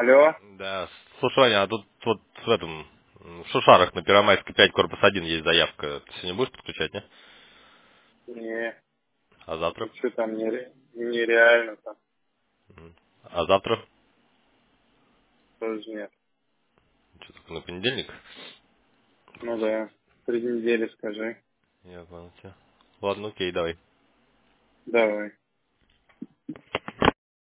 Алло? Да, слушай, Ваня, а тут вот в этом, в Шушарах на Первомайской 5 корпус 1 есть заявка. Ты сегодня будешь подключать, не? Не, А завтра? что там нереально там, А завтра? тоже нет. Что, только на понедельник? Ну да, 3 недели скажи. Я понял тебя. Ладно, окей, давай. Давай.